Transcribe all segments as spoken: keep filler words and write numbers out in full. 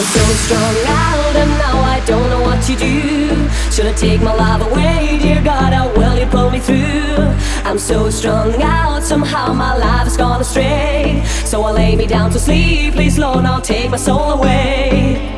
so strung out and now I don't know what to do. Should I take my love away? Dear God, how will you pull me through? I'm so strung out, somehow my life has gone astray. So I lay me down to sleep, please Lord, now take my soul away.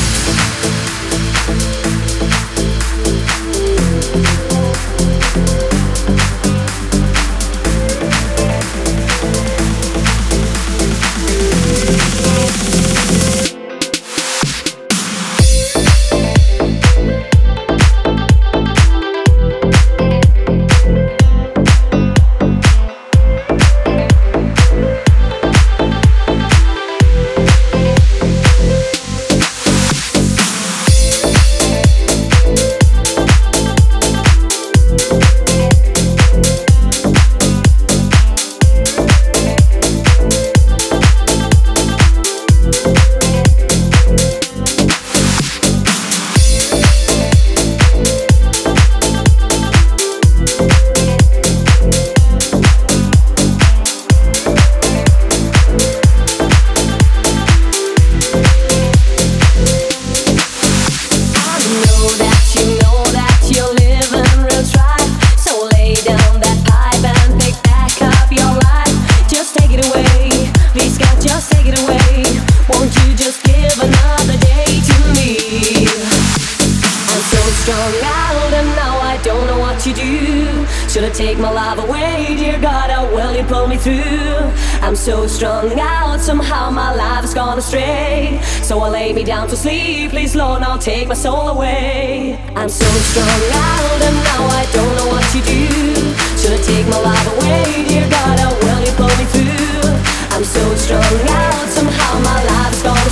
Should I take my love away? Dear God, how will you pull me through? I'm so strung out, somehow my life has gone astray. So I lay me down to sleep, please Lord, now take my soul away. I'm so strung out and now I don't know what to do. Should I take my love away? Dear God, how will you pull me through? I'm so strung out, somehow my life has gone